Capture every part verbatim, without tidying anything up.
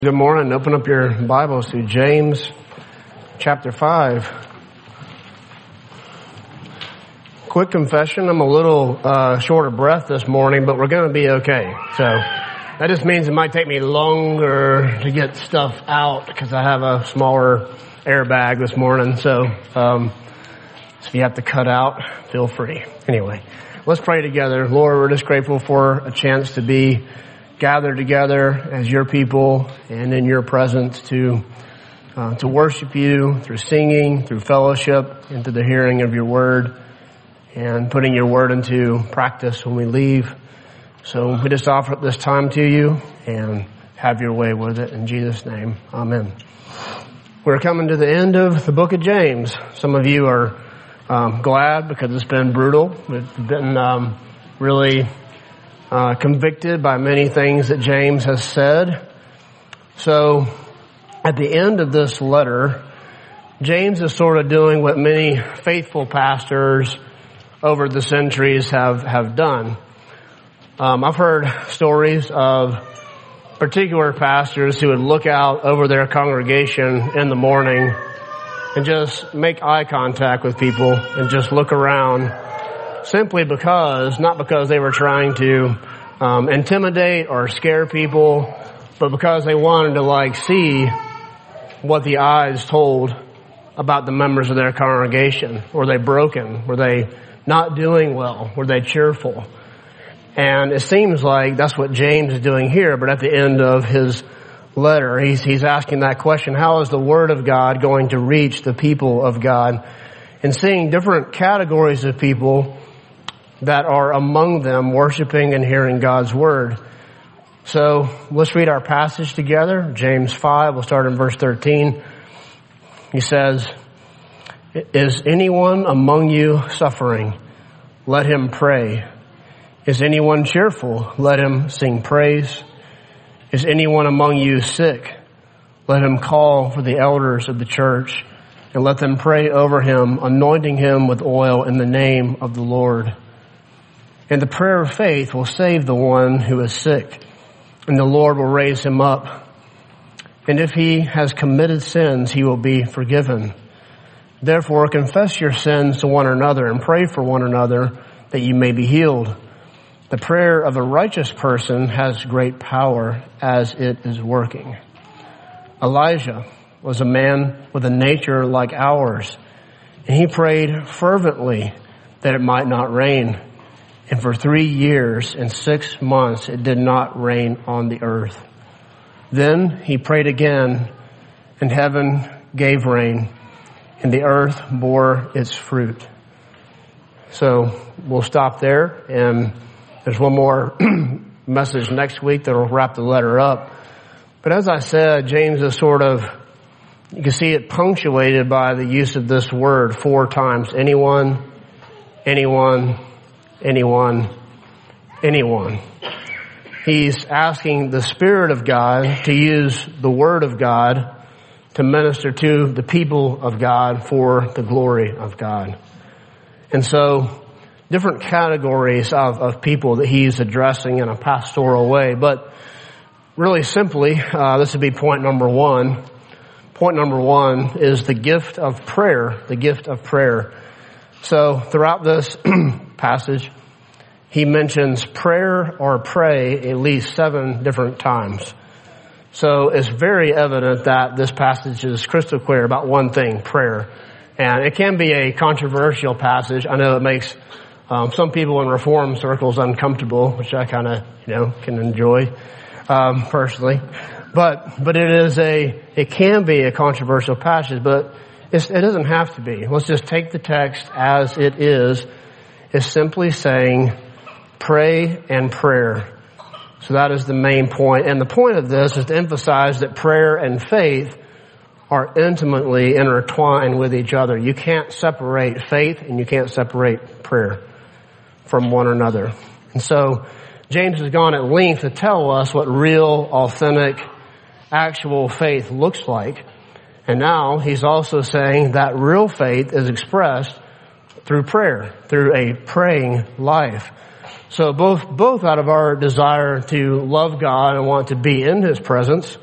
Good morning. Open up your Bibles to James chapter five. Quick confession, I'm a little uh, short of breath this morning, but we're going to be okay. So that just means it might take me longer to get stuff out because I have a smaller airbag this morning. So um, if you have to cut out, feel free. Anyway, let's pray together. Lord, we're just grateful for a chance to be gathered together as your people and in your presence to uh, to worship you through singing, through fellowship, into the hearing of your word, and putting your word into practice when we leave. So we just offer up this time to you and have your way with it. In Jesus' name, amen. We're coming to the end of the book of James. Some of you are um, glad because it's been brutal. We've been um, really Uh, convicted by many things that James has said. So at the end of this letter, James is sort of doing what many faithful pastors over the centuries have, have done. Um, I've heard stories of particular pastors who would look out over their congregation in the morning and just make eye contact with people and just look around, simply because, not because they were trying to um, intimidate or scare people, but because they wanted to like see what the eyes told about the members of their congregation. Were they broken? Were they not doing well? Were they cheerful? And it seems like that's what James is doing here, but at the end of his letter, he's, he's asking that question: how is the Word of God going to reach the people of God? And seeing different categories of people that are among them worshiping and hearing God's word. So let's read our passage together. James five, we'll start in verse thirteen. He says, "Is anyone among you suffering? Let him pray. Is anyone cheerful? Let him sing praise. Is anyone among you sick? Let him call for the elders of the church and let them pray over him, anointing him with oil in the name of the Lord. And the prayer of faith will save the one who is sick, and the Lord will raise him up. And if he has committed sins, he will be forgiven. Therefore, confess your sins to one another and pray for one another that you may be healed. The prayer of a righteous person has great power as it is working." Elijah was a man with a nature like ours, and he prayed fervently that it might not rain. And for three years and six months it did not rain on the earth. Then he prayed again, and heaven gave rain, and the earth bore its fruit. So we'll stop there, and there's one more message next week that will wrap the letter up. But as I said, James is sort of, you can see it punctuated by the use of this word four times. Anyone, anyone, anyone, anyone. He's asking the Spirit of God to use the Word of God to minister to the people of God for the glory of God. And so, different categories of, of people that he's addressing in a pastoral way. But really simply, uh, this would be point number one. Point number one is the gift of prayer, the gift of prayer. So throughout this passage, he mentions prayer or pray at least seven different times. So it's very evident that this passage is crystal clear about one thing: prayer. And it can be a controversial passage. I know it makes um, some people in Reform circles uncomfortable, which I kind of, you know, can enjoy um, personally. But but it is a it can be a controversial passage, but it's, it doesn't have to be. Let's just take the text as it is. It's simply saying pray and prayer. So that is the main point. And the point of this is to emphasize that prayer and faith are intimately intertwined with each other. You can't separate faith and you can't separate prayer from one another. And so James has gone at length to tell us what real, authentic, actual faith looks like. And now he's also saying that real faith is expressed through prayer, through a praying life. So both both out of our desire to love God and want to be in His presence,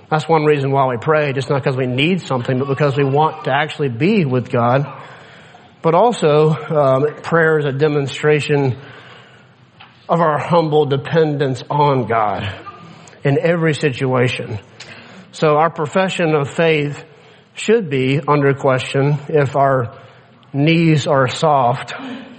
That's one reason why we pray, just not because we need something, but because we want to actually be with God. But also, um, prayer is a demonstration of our humble dependence on God in every situation. So our profession of faith should be under question if our knees are soft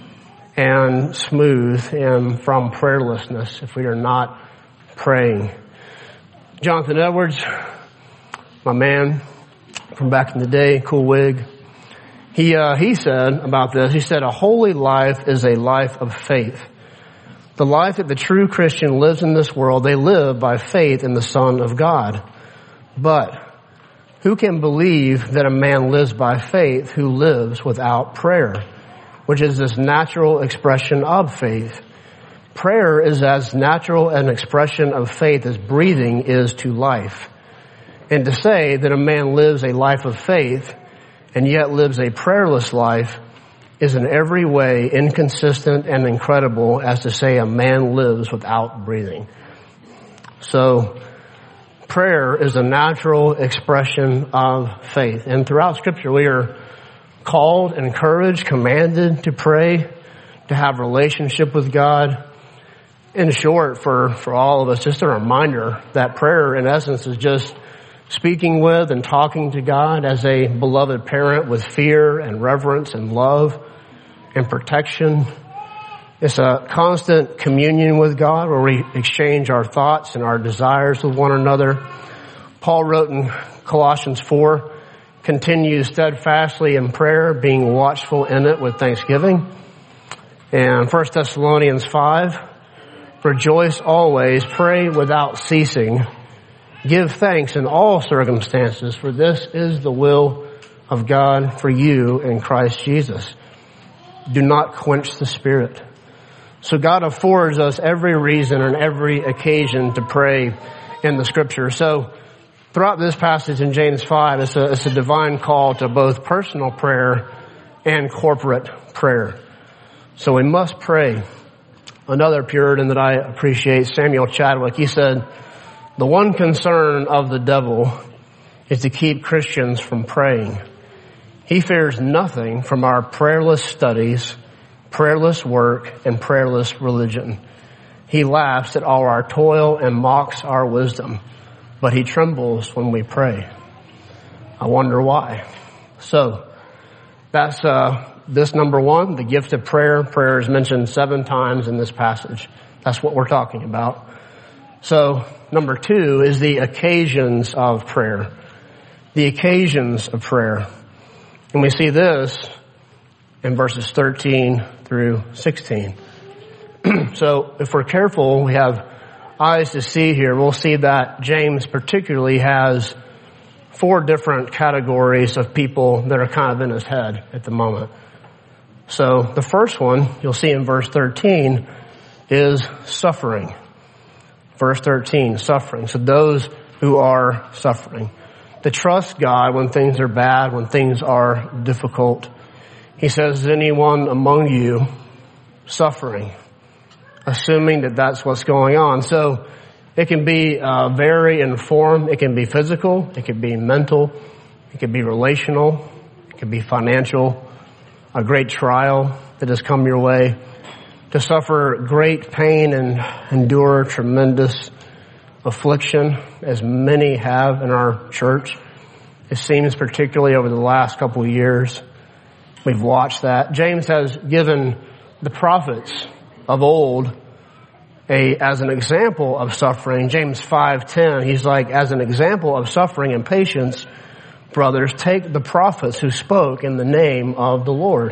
and smooth and from prayerlessness, if we are not praying. Jonathan Edwards, my man from back in the day, cool wig, he uh, he said about this, he said, a holy life is a life of faith. The life that the true Christian lives in this world, they live by faith in the Son of God. But who can believe that a man lives by faith who lives without prayer, which is this natural expression of faith? Prayer is as natural an expression of faith as breathing is to life. And to say that a man lives a life of faith and yet lives a prayerless life is in every way inconsistent and incredible as to say a man lives without breathing. So, prayer is a natural expression of faith. And throughout Scripture, we are called, encouraged, commanded to pray, to have a relationship with God. In short, for, for all of us, just a reminder that prayer, in essence, is just speaking with and talking to God as a beloved parent with fear and reverence and love and protection. It's a constant communion with God where we exchange our thoughts and our desires with one another. Paul wrote in Colossians four, continue steadfastly in prayer, being watchful in it with thanksgiving. And First Thessalonians five, rejoice always, pray without ceasing, give thanks in all circumstances, for this is the will of God for you in Christ Jesus. Do not quench the Spirit. So God affords us every reason and every occasion to pray in the Scripture. So throughout this passage in James five, it's a, it's a divine call to both personal prayer and corporate prayer. So we must pray. Another Puritan that I appreciate, Samuel Chadwick, he said, the one concern of the devil is to keep Christians from praying. He fears nothing from our prayerless studies, prayerless work, and prayerless religion. He laughs at all our toil and mocks our wisdom, but he trembles when we pray. I wonder why. So, that's uh this number one, the gift of prayer. Prayer is mentioned seven times in this passage. That's what we're talking about. So, number two is the occasions of prayer. The occasions of prayer. And we see this in verses thirteen through sixteen. So if we're careful, we have eyes to see here, we'll see that James particularly has four different categories of people that are kind of in his head at the moment. So the first one you'll see in verse thirteen is suffering. Verse thirteen, suffering. So those who are suffering. To trust God when things are bad, when things are difficult. He says, is anyone among you suffering? Assuming that that's what's going on. So it can be uh, vary in form. It can be physical. It can be mental. It can be relational. It can be financial. A great trial that has come your way. To suffer great pain and endure tremendous affliction, as many have in our church. It seems particularly over the last couple of years, we've watched that. James has given the prophets of old a as an example of suffering. James five ten, he's like, as an example of suffering and patience, brothers, take the prophets who spoke in the name of the Lord.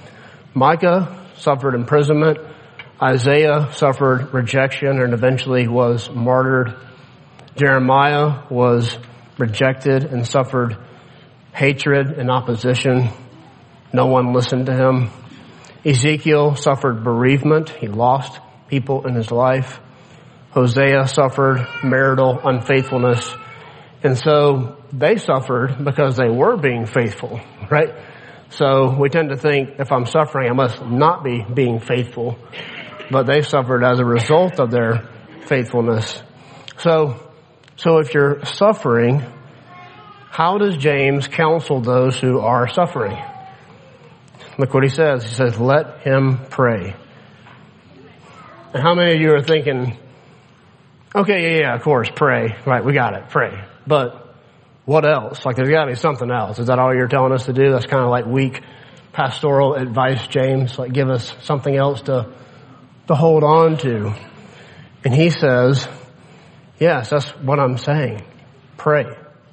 Micah suffered imprisonment. Isaiah suffered rejection and eventually was martyred. Jeremiah was rejected and suffered hatred and opposition. No one listened to him. Ezekiel suffered bereavement. He lost people in his life. Hosea suffered marital unfaithfulness. And so they suffered because they were being faithful, right? So we tend to think if I'm suffering, I must not be being faithful. But they suffered as a result of their faithfulness. So So if you're suffering, how does James counsel those who are suffering? Look what he says. He says, let him pray. And how many of you are thinking, okay, yeah, yeah, of course, pray. Right, we got it, pray. But what else? Like, there's got to be something else. Is that all you're telling us to do? That's kind of like weak pastoral advice, James. Like, give us something else to to hold on to. And he says, yes, that's what I'm saying. Pray.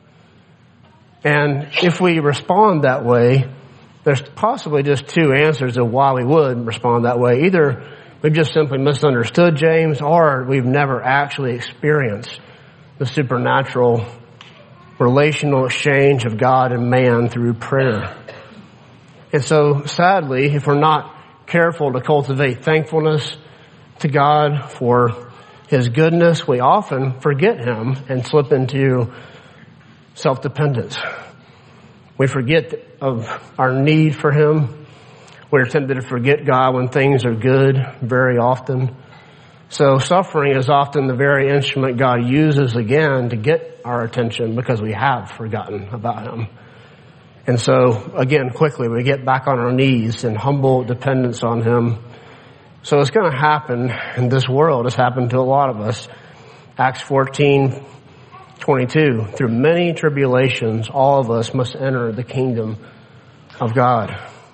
And if we respond that way, there's possibly just two answers of why we would respond that way. Either we've just simply misunderstood James, or we've never actually experienced the supernatural relational exchange of God and man through prayer. And so, sadly, if we're not careful to cultivate thankfulness to God for His goodness, we often forget Him and slip into self-dependence. We forget of our need for Him. We're tempted to forget God when things are good very often. So suffering is often the very instrument God uses again to get our attention because we have forgotten about Him. And so, again, quickly, we get back on our knees in humble dependence on Him. So it's going to happen in this world. It's happened to a lot of us. Acts fourteen twenty-two, through many tribulations, all of us must enter the kingdom of God.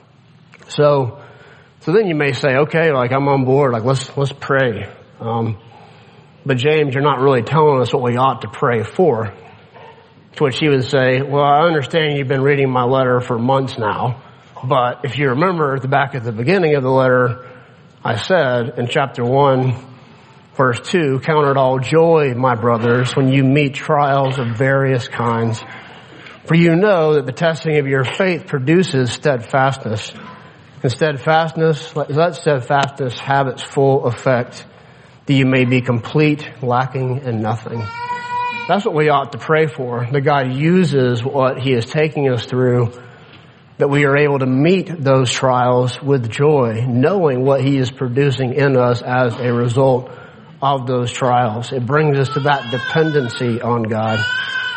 So, so then you may say, okay, like I'm on board, like let's, let's pray. Um, but James, you're not really telling us what we ought to pray for. To which he would say, well, I understand you've been reading my letter for months now, but if you remember at the back at the beginning of the letter, I said in chapter one, verse two, count it all joy, my brothers, when you meet trials of various kinds. For you know that the testing of your faith produces steadfastness. And steadfastness, let steadfastness have its full effect, that you may be complete, lacking in nothing. That's what we ought to pray for, that God uses what He is taking us through, that we are able to meet those trials with joy, knowing what He is producing in us as a result of those trials. It brings us to that dependency on God.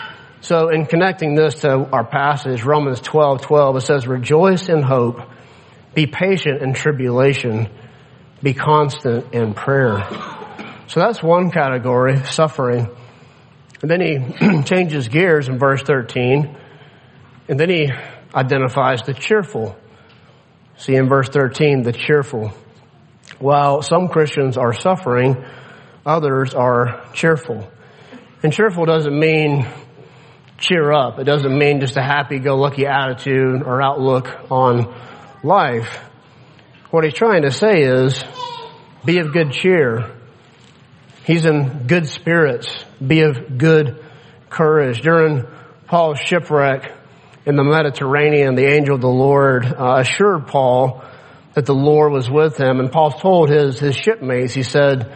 So in connecting this to our passage, Romans twelve twelve, it says, rejoice in hope, be patient in tribulation, be constant in prayer. So that's one category, suffering. And then he changes gears in verse thirteen, and then he identifies the cheerful. See in verse thirteen, the cheerful. While some Christians are suffering, others are cheerful. And cheerful doesn't mean cheer up. It doesn't mean just a happy-go-lucky attitude or outlook on life. What he's trying to say is, be of good cheer. He's in good spirits. Be of good courage. During Paul's shipwreck in the Mediterranean, the angel of the Lord uh, assured Paul that the Lord was with him. And Paul told his, his shipmates, he said,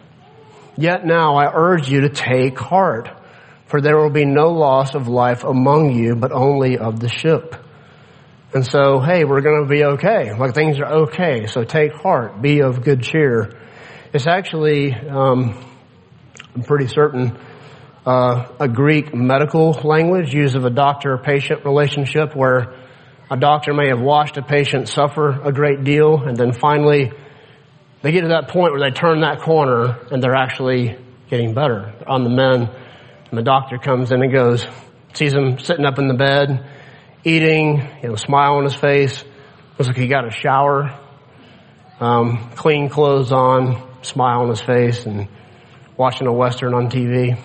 yet now I urge you to take heart, for there will be no loss of life among you, but only of the ship. And so, hey, we're going to be okay. Like, things are okay. So take heart. Be of good cheer. It's actually, um, I'm pretty certain, uh, a Greek medical language used of a doctor-patient relationship where a doctor may have watched a patient suffer a great deal, and then finally they get to that point where they turn that corner and they're actually getting better. They're on the mend, and the doctor comes in and goes, sees him sitting up in the bed, eating, you know, smile on his face. Looks like he got a shower, um, clean clothes on, smile on his face, and watching a Western on T V.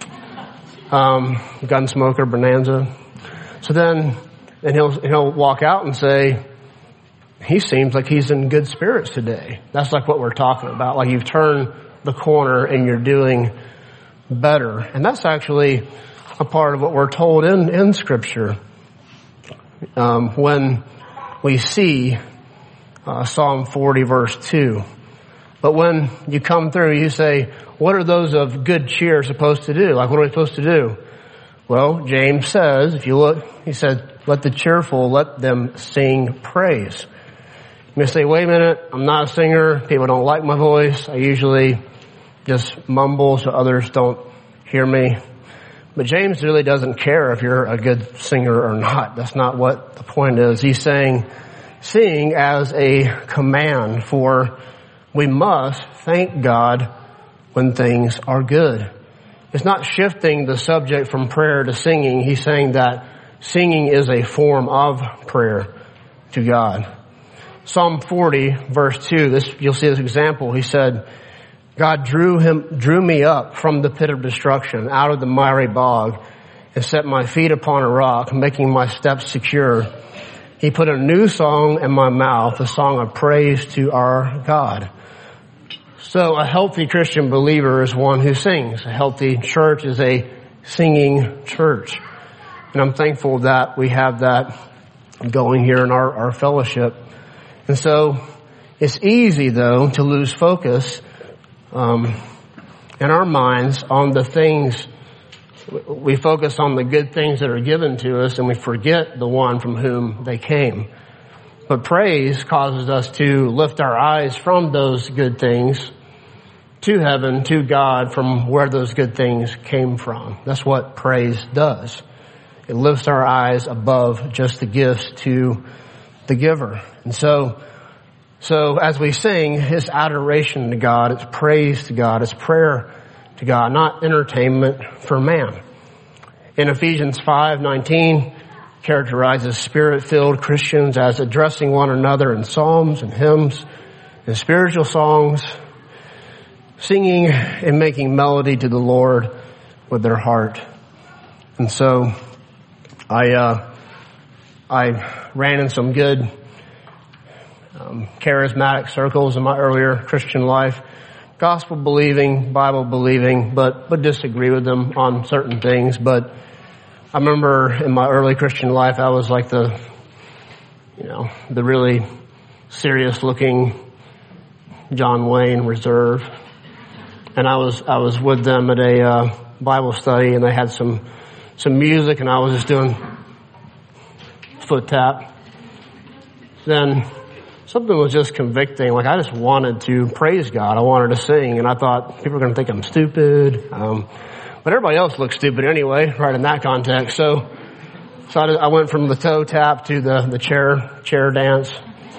Um, Gunsmoker, Bonanza. So then, then he'll, he'll walk out and say, he seems like he's in good spirits today. That's like what we're talking about. Like you've turned the corner and you're doing better. And that's actually a part of what we're told in, in Scripture. Um, when we see uh, Psalm forty verse two. But when you come through, you say, what are those of good cheer supposed to do? Like, what are we supposed to do? Well, James says, if you look, he said, let the cheerful, let them sing praise. You may say, wait a minute, I'm not a singer. People don't like my voice. I usually just mumble so others don't hear me. But James really doesn't care if you're a good singer or not. That's not what the point is. He's saying sing as a command, for we must thank God when things are good. It's not shifting the subject from prayer to singing. He's saying that singing is a form of prayer to God. Psalm forty, verse two, this, you'll see this example. He said, God drew him, drew me up from the pit of destruction, out of the miry bog, and set my feet upon a rock, making my steps secure. He put a new song in my mouth, a song of praise to our God. So a healthy Christian believer is one who sings. A healthy church is a singing church. And I'm thankful that we have that going here in our, our fellowship. And so it's easy, though, to lose focus Um, in our minds on the things. We focus on the good things that are given to us, and we forget the one from whom they came. But praise causes us to lift our eyes from those good things to heaven, to God, from where those good things came from. That's what praise does. It lifts our eyes above just the gifts to the giver. And so So as we sing, it's adoration to God, it's praise to God, it's prayer to God, not entertainment for man. In Ephesians five nineteen, characterizes spirit-filled Christians as addressing one another in psalms and hymns and spiritual songs, singing and making melody to the Lord with their heart. And so I uh I ran in some good Um, charismatic circles in my earlier Christian life, gospel believing, Bible believing, but but disagree with them on certain things. But I remember in my early Christian life, I was like the, you know, the really serious looking John Wayne reserve, and I was I was with them at a uh, Bible study, and they had some some music, and I was just doing foot tap. Then something was just convicting. Like, I just wanted to praise God. I wanted to sing, and I thought people are going to think I'm stupid. Um, but everybody else looked stupid anyway, right in that context. So, so I, I went from the toe tap to the, the chair, chair dance.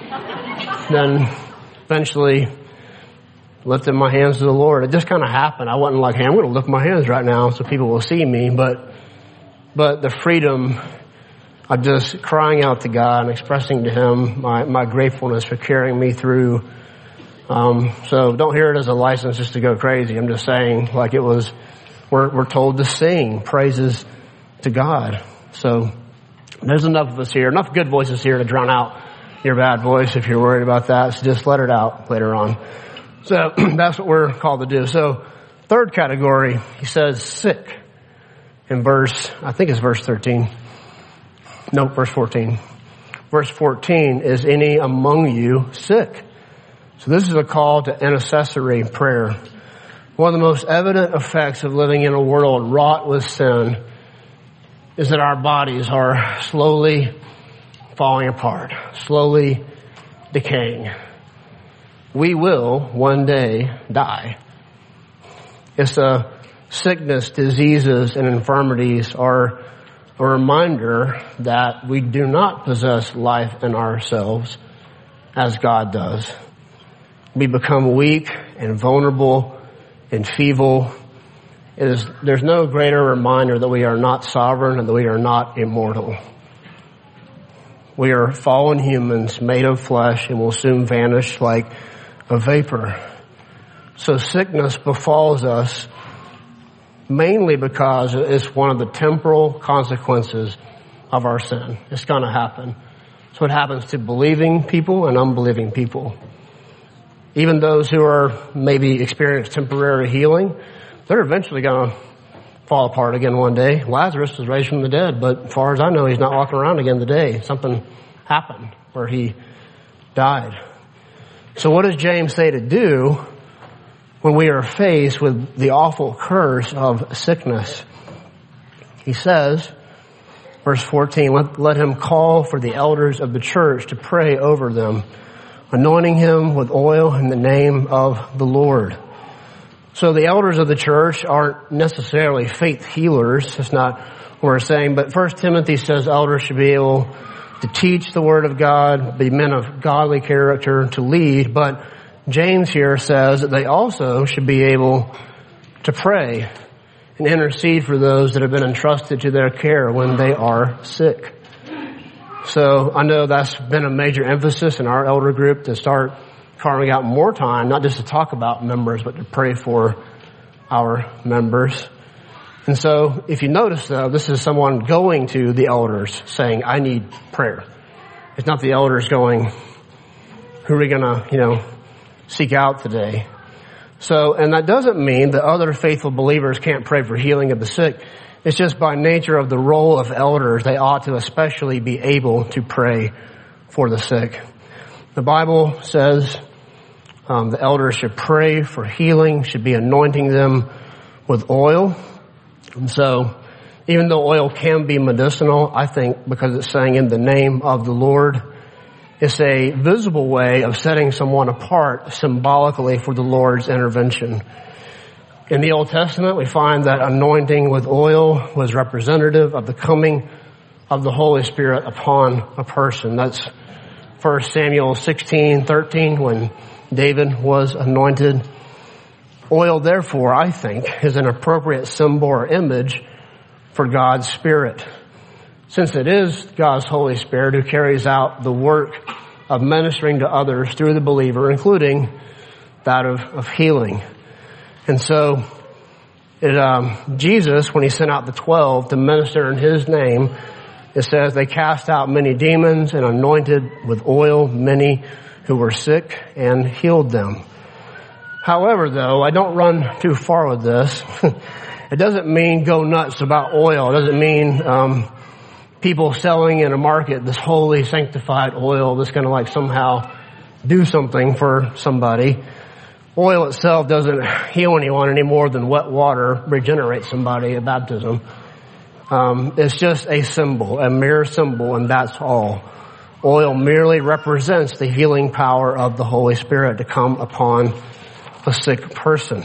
Then eventually lifted my hands to the Lord. It just kind of happened. I wasn't like, hey, I'm going to lift my hands right now so people will see me. But, but the freedom of just crying out to God and expressing to Him my, my gratefulness for carrying me through. Um, so don't hear it as a license just to go crazy. I'm just saying, like, it was, we're, we're told to sing praises to God. So there's enough of us here, enough good voices here to drown out your bad voice if you're worried about that. So just let it out later on. So that's what we're called to do. So third category, he says sick in verse, I think it's verse thirteen. No, verse fourteen. Verse fourteen is any among you sick. So this is a call to intercessory prayer. One of the most evident effects of living in a world wrought with sin is that our bodies are slowly falling apart, slowly decaying. We will one day die. It's a sickness, diseases, and infirmities are a reminder that we do not possess life in ourselves as God does. We become weak and vulnerable and feeble. It is, there's no greater reminder that we are not sovereign and that we are not immortal. We are fallen humans made of flesh and will soon vanish like a vapor. So sickness befalls us mainly because it's one of the temporal consequences of our sin. It's going to happen. So it happens to believing people and unbelieving people. Even those who are maybe experience temporary healing, they're eventually going to fall apart again one day. Lazarus was raised from the dead, but as far as I know, he's not walking around again today. Something happened where he died. So what does James say to do when we are faced with the awful curse of sickness? He says, verse fourteen, let, let him call for the elders of the church to pray over them, anointing him with oil in the name of the Lord. So the elders of the church aren't necessarily faith healers. That's not what we're saying. But First Timothy says elders should be able to teach the Word of God, be men of godly character, to lead. But James here says that they also should be able to pray and intercede for those that have been entrusted to their care when they are sick. So I know that's been a major emphasis in our elder group to start carving out more time, not just to talk about members, but to pray for our members. And so if you notice, though, this is someone going to the elders saying, I need prayer. It's not the elders going, who are we going to, you know, seek out today? So, and that doesn't mean that other faithful believers can't pray for healing of the sick. It's just by nature of the role of elders, they ought to especially be able to pray for the sick. The Bible says um, the elders should pray for healing, should be anointing them with oil. And so, even though oil can be medicinal, I think because it's saying in the name of the Lord, it's a visible way of setting someone apart symbolically for the Lord's intervention. In the Old Testament, we find that anointing with oil was representative of the coming of the Holy Spirit upon a person. That's First Samuel sixteen thirteen, when David was anointed. Oil, therefore, I think, is an appropriate symbol or image for God's Spirit, since it is God's Holy Spirit who carries out the work of ministering to others through the believer, including that of, of healing. And so, it, um, Jesus, when he sent out the twelve to minister in his name, it says they cast out many demons and anointed with oil many who were sick and healed them. However, though, I don't run too far with this. It doesn't mean go nuts about oil. It doesn't mean um, people selling in a market this holy, sanctified oil that's going to like somehow do something for somebody. Oil itself doesn't heal anyone any more than wet water regenerates somebody at baptism. Um, it's just a symbol, a mere symbol, and that's all. Oil merely represents the healing power of the Holy Spirit to come upon a sick person.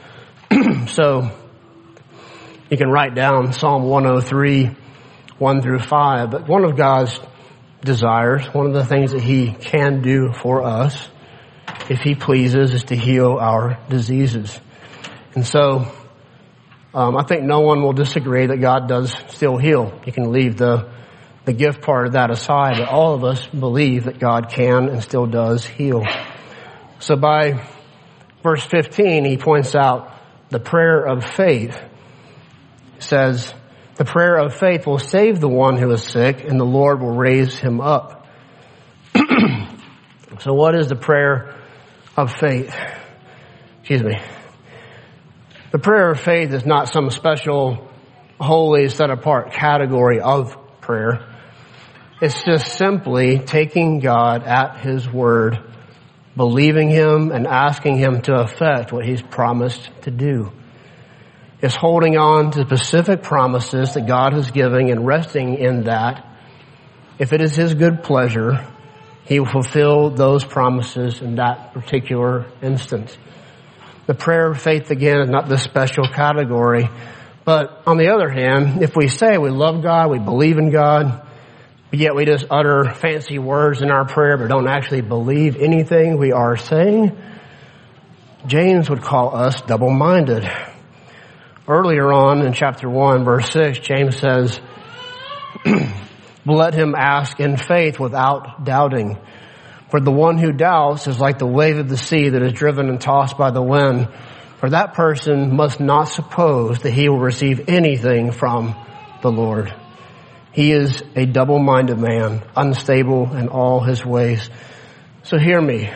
So, you can write down Psalm one oh three, one through five, but one of God's desires, one of the things that he can do for us, if he pleases, is to heal our diseases. And so, um, I think no one will disagree that God does still heal. You can leave the, the gift part of that aside, but all of us believe that God can and still does heal. So by verse fifteen, he points out the prayer of faith. It says, the prayer of faith will save the one who is sick, and the Lord will raise him up. So what is the prayer of faith? Excuse me. The prayer of faith is not some special, holy, set-apart category of prayer. It's just simply taking God at his word, believing him and asking him to effect what he's promised to do. It's holding on to specific promises that God is giving and resting in that. If it is his good pleasure, he will fulfill those promises in that particular instance. The prayer of faith, again, is not this special category. But on the other hand, if we say we love God, we believe in God, but yet we just utter fancy words in our prayer but don't actually believe anything we are saying, James would call us double-minded. Earlier on in chapter one, verse six, James says, let him ask in faith without doubting. For the one who doubts is like the wave of the sea that is driven and tossed by the wind. For that person must not suppose that he will receive anything from the Lord. He is a double-minded man, unstable in all his ways. So hear me.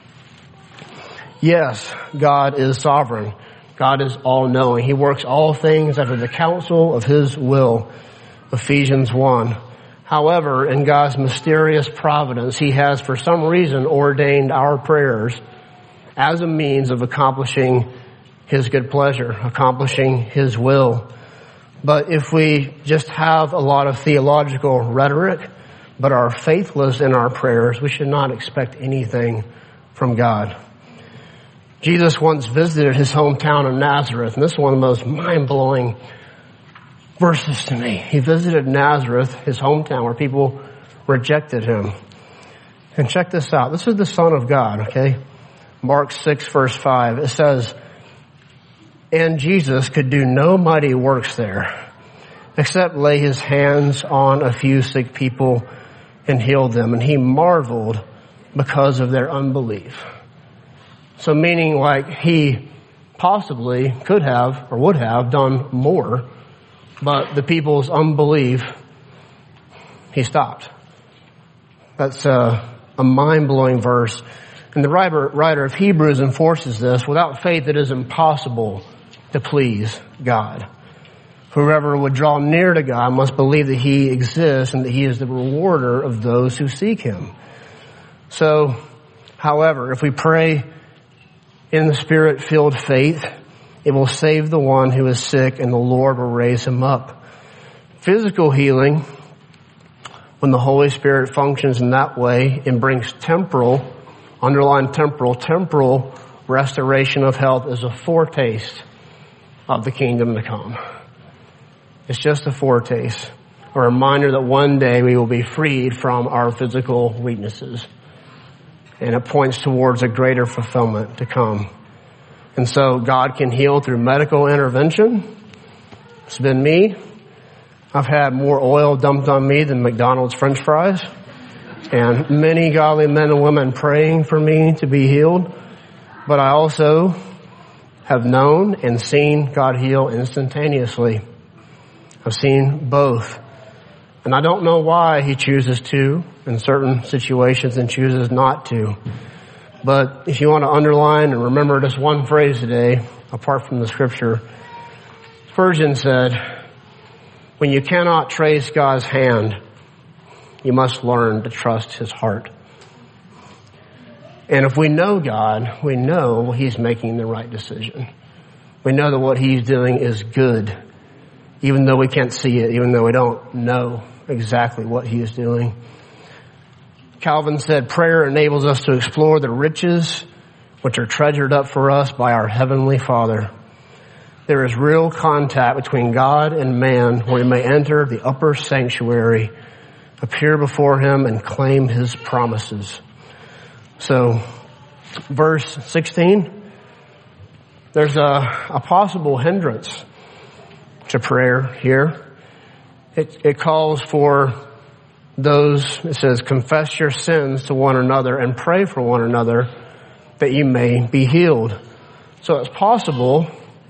Yes, God is sovereign. God is all-knowing. He works all things after the counsel of his will. Ephesians one. However, in God's mysterious providence, he has for some reason ordained our prayers as a means of accomplishing his good pleasure, accomplishing his will. But if we just have a lot of theological rhetoric, but are faithless in our prayers, we should not expect anything from God. Jesus once visited his hometown of Nazareth, and this is one of the most mind-blowing verses to me. He visited Nazareth, his hometown, where people rejected him. And check this out. This is the Son of God, okay? Mark six, verse five. It says, and Jesus could do no mighty works there, except lay his hands on a few sick people and heal them. And he marveled because of their unbelief. So meaning like he possibly could have or would have done more, but the people's unbelief, he stopped. That's a, a mind-blowing verse. And the writer, writer of Hebrews enforces this: without faith it is impossible to please God. Whoever would draw near to God must believe that he exists and that he is the rewarder of those who seek him. So, however, if we pray in the Spirit-filled faith, it will save the one who is sick and the Lord will raise him up. Physical healing, when the Holy Spirit functions in that way and brings temporal, underline temporal, temporal restoration of health, is a foretaste of the kingdom to come. It's just a foretaste, a reminder that one day we will be freed from our physical weaknesses. And it points towards a greater fulfillment to come. And so God can heal through medical intervention. It's been me. I've had more oil dumped on me than McDonald's French fries. And many godly men and women praying for me to be healed. But I also have known and seen God heal instantaneously. I've seen both. And I don't know why he chooses to in certain situations and chooses not to. But if you want to underline and remember just one phrase today, apart from the scripture, Spurgeon said, when you cannot trace God's hand, you must learn to trust his heart. And if we know God, we know he's making the right decision. We know that what he's doing is good, even though we can't see it, even though we don't know exactly what he is doing. Calvin said, prayer enables us to explore the riches which are treasured up for us by our Heavenly Father. There is real contact between God and man where we may enter the upper sanctuary, appear before him, and claim his promises. So, verse sixteen, there's a, a possible hindrance to prayer here. It, it calls for those, it says, confess your sins to one another and pray for one another that you may be healed. So it's possible,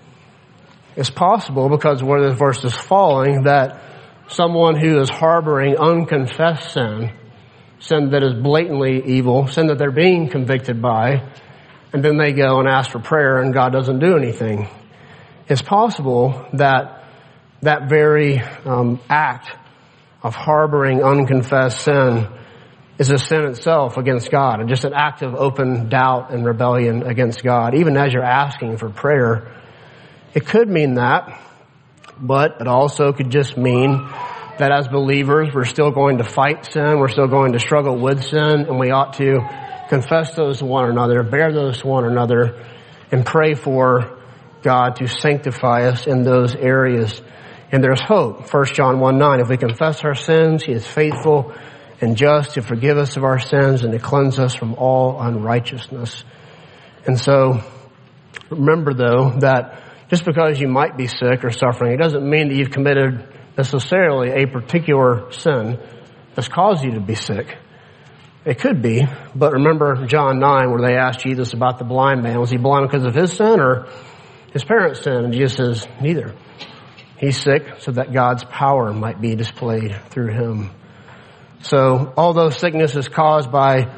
it's possible because where this verse is falling, that someone who is harboring unconfessed sin, sin that is blatantly evil, sin that they're being convicted by, and then they go and ask for prayer and God doesn't do anything. It's possible that that very um, act of harboring unconfessed sin is a sin itself against God, and just an act of open doubt and rebellion against God, even as you're asking for prayer. It could mean that, but it also could just mean that as believers, we're still going to fight sin, we're still going to struggle with sin, and we ought to confess those to one another, bear those to one another, and pray for God to sanctify us in those areas. And there's hope. First John one nine, if we confess our sins, he is faithful and just to forgive us of our sins and to cleanse us from all unrighteousness. And so, remember though, that just because you might be sick or suffering, it doesn't mean that you've committed necessarily a particular sin that's caused you to be sick. It could be, but remember John nine where they asked Jesus about the blind man. Was he blind because of his sin or his parents' sin? And Jesus says, neither. He's sick so that God's power might be displayed through him. So, although sickness is caused by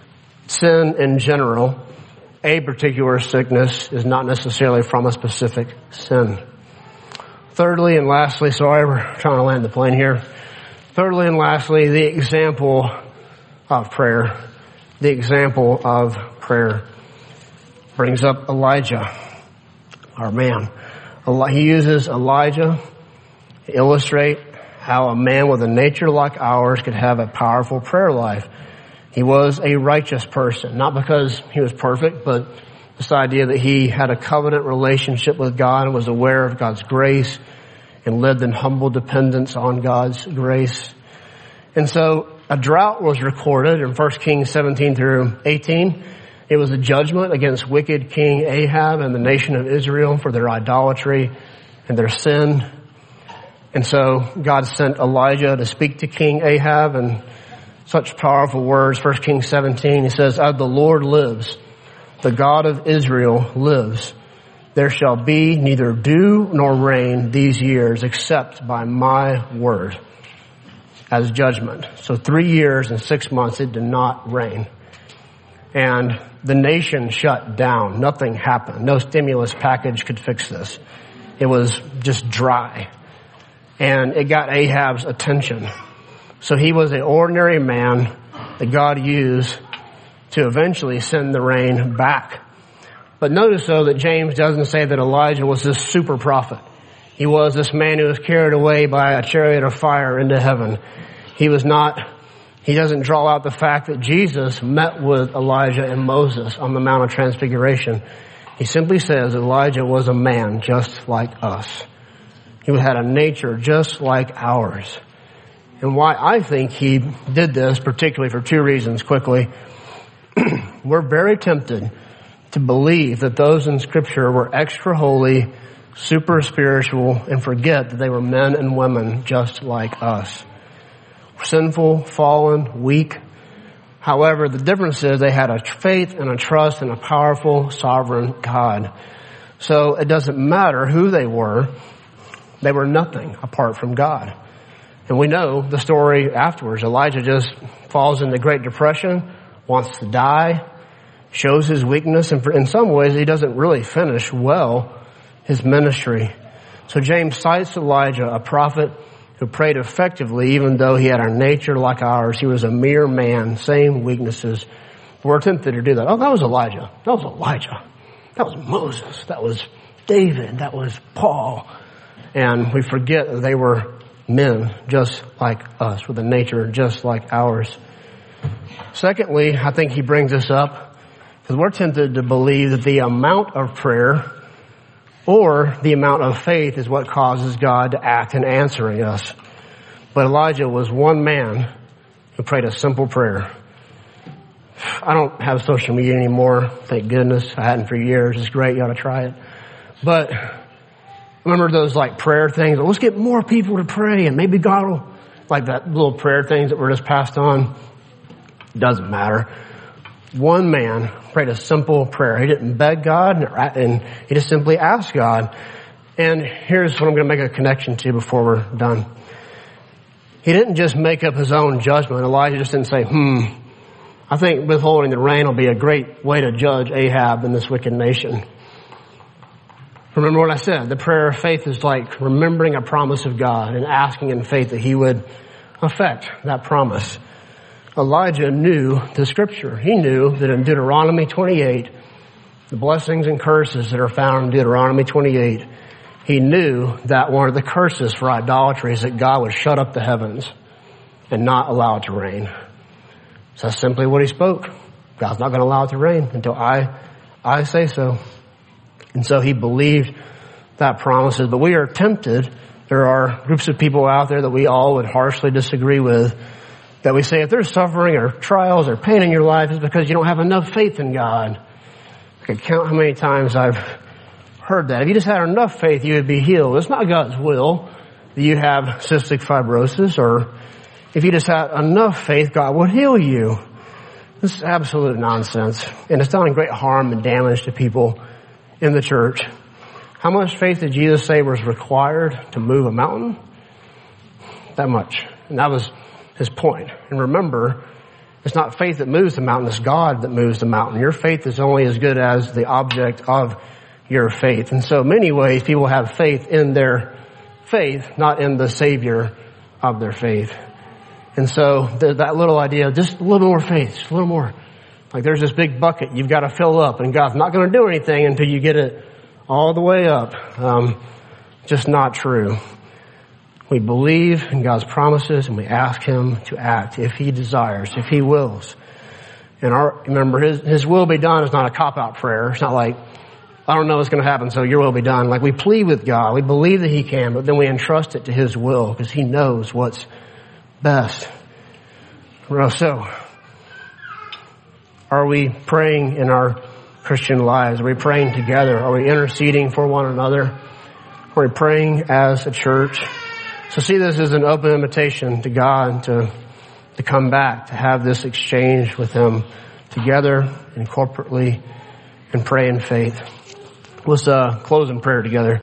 sin in general, a particular sickness is not necessarily from a specific sin. Thirdly and lastly, sorry, we're trying to land the plane here. Thirdly and lastly, the example of prayer. The example of prayer brings up Elijah, our man. He uses Elijah to illustrate how a man with a nature like ours could have a powerful prayer life. He was a righteous person, not because he was perfect, but This idea that he had a covenant relationship with God and was aware of God's grace and lived in humble dependence on God's grace. And so a drought was recorded in First Kings seventeen through eighteen. It was a judgment against wicked King Ahab and the nation of Israel for their idolatry and their sin. And so God sent Elijah to speak to King Ahab, and such powerful words. First Kings seventeen, he says, "As the Lord lives, the God of Israel lives, there shall be neither dew nor rain these years except by my word," as judgment. So three years and six months it did not rain. And the nation shut down. Nothing happened. No stimulus package could fix this. It was just dry. And it got Ahab's attention. So he was an ordinary man that God used to eventually send the rain back. But notice though that James doesn't say that Elijah was this super prophet. He was this man who was carried away by a chariot of fire into heaven. He was not, he doesn't draw out the fact that Jesus met with Elijah and Moses on the Mount of Transfiguration. He simply says Elijah was a man just like us. He had a nature just like ours. And why I think he did this, particularly for two reasons quickly. We're very tempted to believe that those in Scripture were extra holy, super spiritual, and forget that they were men and women just like us. Sinful, fallen, weak. However, the difference is they had a faith and a trust in a powerful, sovereign God. So it doesn't matter who they were. They were nothing apart from God. And we know the story afterwards. Elijah just falls into Great Depression, wants to die, shows his weakness, and in some ways he doesn't really finish well his ministry. So James cites Elijah, a prophet who prayed effectively even though he had a nature like ours. He was a mere man, same weaknesses. We're tempted to do that. Oh, that was Elijah. That was Elijah. That was Moses. That was David. That was Paul. And we forget that they were men just like us, with a nature just like ours. Secondly, I think he brings this up because we're tempted to believe that the amount of prayer or the amount of faith is what causes God to act in answering us. But Elijah was one man who prayed a simple prayer. I don't have social media anymore, thank goodness. I hadn't for years. It's great. You ought to try it. But remember those like prayer things? Let's get more people to pray and maybe God will, like that little prayer things that were just passed on. Doesn't matter. One man prayed a simple prayer. He didn't beg God, and he just simply asked God. And here's what I'm going to make a connection to before we're done. He didn't just make up his own judgment. Elijah just didn't say, hmm, I think withholding the rain will be a great way to judge Ahab and this wicked nation. Remember what I said. The prayer of faith is like remembering a promise of God and asking in faith that he would affect that promise. Elijah knew the Scripture. He knew that in Deuteronomy twenty-eight, the blessings and curses that are found in Deuteronomy twenty-eight, he knew that one of the curses for idolatry is that God would shut up the heavens and not allow it to rain. So that's simply what he spoke. God's not going to allow it to rain until I, I say so. And so he believed that promises. But we are tempted. There are groups of people out there that we all would harshly disagree with, that we say if there's suffering or trials or pain in your life, it's because you don't have enough faith in God. I could count how many times I've heard that. If you just had enough faith, you would be healed. It's not God's will that you have cystic fibrosis, or if you just had enough faith, God would heal you. This is absolute nonsense. And it's done great harm and damage to people in the church. How much faith did Jesus say was required to move a mountain? That much. And that was his point. And remember, it's not faith that moves the mountain, it's God that moves the mountain. Your faith is only as good as the object of your faith. And so in many ways, people have faith in their faith, not in the Savior of their faith. And so that little idea, just a little more faith, just a little more. Like there's this big bucket you've got to fill up, and God's not going to do anything until you get it all the way up. Um, just not true. We believe in God's promises and we ask him to act if he desires, if he wills. And our, remember, his, his will be done is not a cop-out prayer. It's not like, I don't know what's going to happen, so your will be done. Like, we plead with God. We believe that he can, but then we entrust it to his will because he knows what's best. So, are we praying in our Christian lives? Are we praying together? Are we interceding for one another? Are we praying as a church? So see this as an open invitation to God to, to come back, to have this exchange with him together and corporately and pray in faith. Let's uh, close in prayer together.